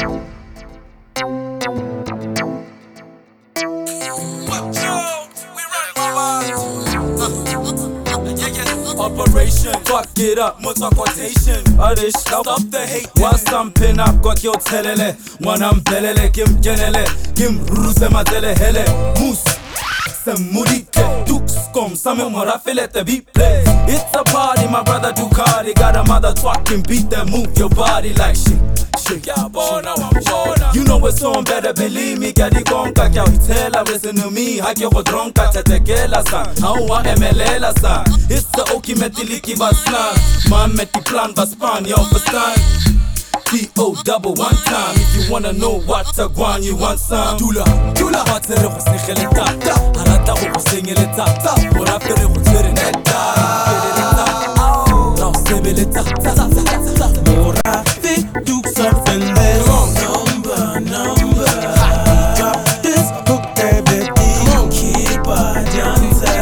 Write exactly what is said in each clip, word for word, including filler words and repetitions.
Operation, fuck it up, multi quotation. Adish, stop the hate. Whilst I'm pin up, got your telele. One I'm belele, kim genele, kim ruse matele hele. Moose, some mudike, dukes come, some morafile the beat play. It's a party, my brother Ducati. Got a mother twerking beat that move your body like shit. Shit, yeah, bona, bona. You know it's on, better believe me. Gadi gonka, kya hitela, listen to me. Hake go dronka, tetekela san. Hawa emelela san. It's the oki metiliki baslan. Man meti plan baspan, you understand? T O double one time. If you wanna know what to go on, you want some. Dula, dula. Watere go sekheleta, harata go sengeleta. Ora pere go tsereneta, pereta. Now sebeleta, Mora fit dukes up in this number, number. Drop this hook, baby, keep a dancer.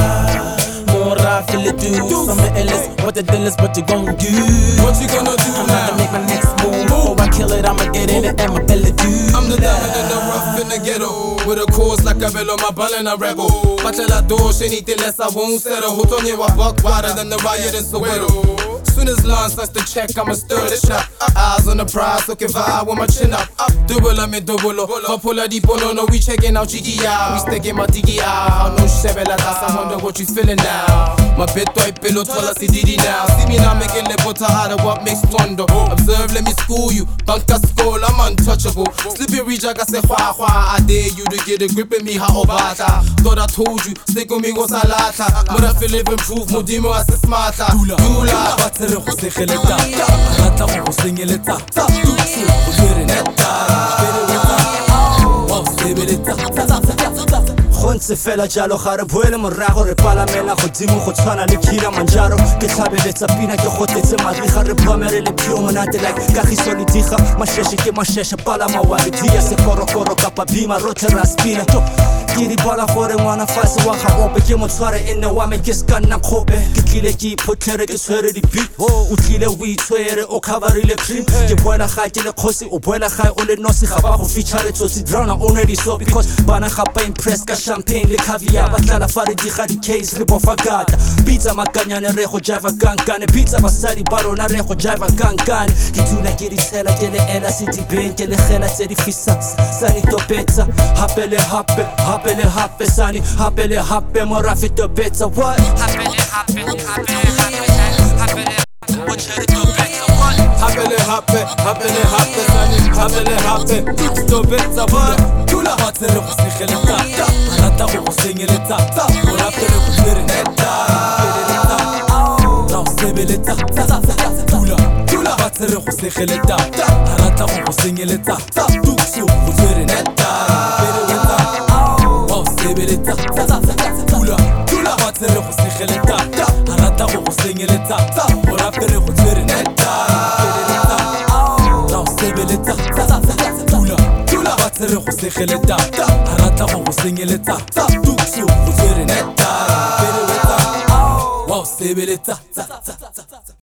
Mora feel it do, some L S. What the deal is, what you gon' do? What you gonna do I'm now? gonna make my next move. Before I kill it, I'ma get in it and my belly do. I'm the diamond in the rough in the ghetto, with a cause like a bello, my ball and a rebel. Watch la dosh, anything less I won't settle. Hutonye wa buck wider than the riot in Soweto. Soon as Lance starts to check, I'ma stir the shop. Eyes on the prize, looking vibe with my chin up. Up, double, I'm in double. Popular deep, no, no, we checking out G out. We sticking my diggy out. No shebela das, I wonder what you feeling now. My bed toy pillow, tell us Didi now. See me now making the butter out of what makes wonder. Observe, let me school you. Banka school, I'm untouchable. Slippy rejag, I say, wha wha. I dare you to get a grip in me, how bata. Thought I told you, stick with me, go salata. But I feel live improve, Modimo as a smarter. Dula, watere go sekheleta, harata go sengeleta. Duksu go tsereneta, pereta. Wow, sebeleta. Khonse fela jalo gare boele morago re palamela godimo go tshwana le Kilimanjaro ke tlhabeletsa pina ke gotetse mariga re bomere le pio monate like kagiso le diga masheshe ke masheshe palama wa dia se korokoro kapa bima rotle raspina ke di bala gore ngwana fase wa ga ope ke motshware ene wa me ke skana khope ke tlile ke photlhere ke swere di beat o tlile o itshwere o coverile cream ke boela ga ke le khosi o boela ga o le nosi ga ba go feature tsotsi drona already so because bana ga pa impress ka champagne le caviar batlala fare di ga di case le bofagata pizza makanyane re go java kankane pizza basadi barona re go java kankane ke tuna ke di tsela ke le ela city bank ke le gela tse di fisas sani topetsa hapele hape hapele hape sani hapele hape morafi topetsa what hapele hape hapele hapele what cherry topetsa what hapele hape hapele hape sani hapele hape topetsa what Dula watere go sekheleta, harata go sengeleta. Ora pere go tsereneta, pereta. Now sebeleta, dula, dula watere go sekheleta, harata go sengeleta. Duksu go tsereneta, pereta. Wow, sebeleta, dula, dula watere go sekheleta, harata go sengeleta. Ora pere go tsereneta, pereta. Now sebeleta, dula. Watere go sekheleta, harata go sengeleta. Duksu go tsereneta, pereta. Wow, sebeleta.